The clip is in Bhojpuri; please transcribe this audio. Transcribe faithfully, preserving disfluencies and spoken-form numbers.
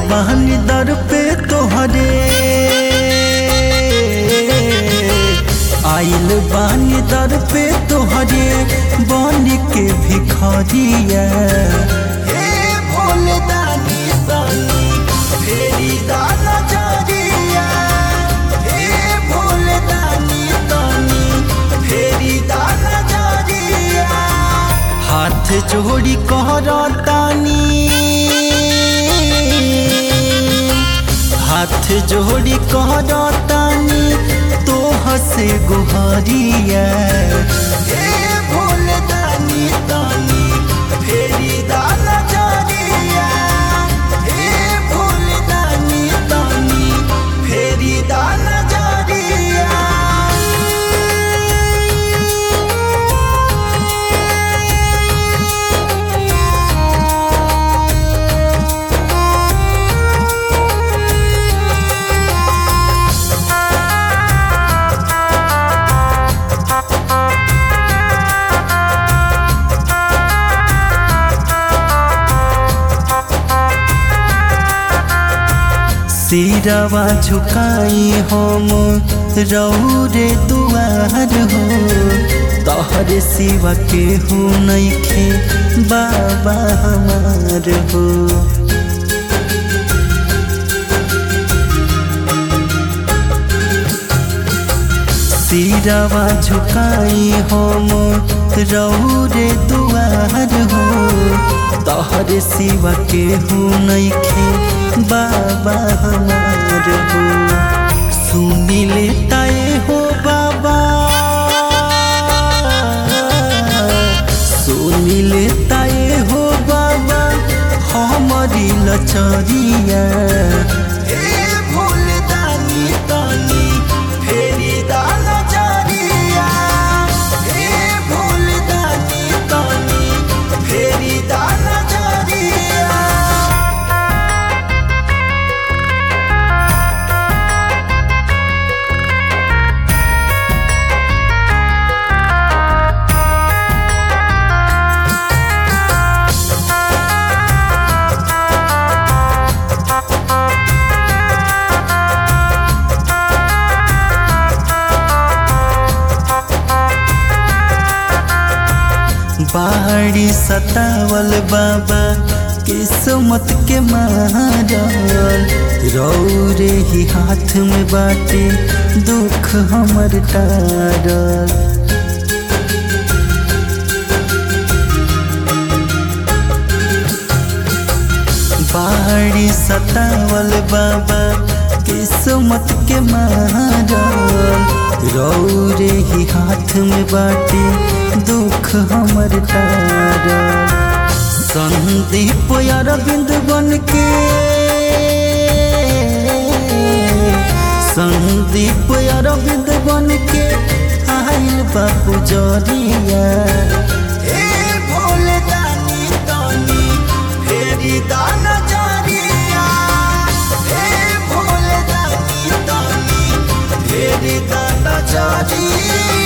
बहनी दर पे तोहरे आइल बहनी दर पे तोहरे बन के भिखारिया हे भोले दानी दानी फेरी दाना जारिया हे भोले दानी दानी फेरी दाना जारिया हाथ जोड़ी कहरतानी हाथ जोड़ी कहरतानी तो हसे गुहारिया हे भोले दानी दानी फेरी दाना जारिया हे भोले दानी दानी फेरी दाना जारिया। सिरवा झुकाई हम रौरे दुआर हो तोहरे सिवा के हो नइखे बाबा हमार हो। सिरवा झुकाई हम रौरे दुआर हो तोहरे सिवा के हो नइखे बाबा हमार हो। सुनी लेताए हो बाबा सुनी लेताए हो बाबा हमारी लचरिया हे भोले दानी दानी फेरी दाना जारिया हे भोले दानी दानी फेरी दाना जारिया। बाड़ी सतावल बाबा किस्मत के मारल रौरे ही हाथ में बाटे दुख हमर टारल। बाड़ी सतावल बाबा किस्मत के मारल रौरे ही हाथ में बाटे दुख हमर टारल। संदीप अरविंद बन के संदीप अरविंद बन के आइल बापू जरिया हे भोले दानी दानी फेरी दाना जारिया हे भोले दानी दानी फेरी दाना जारिया।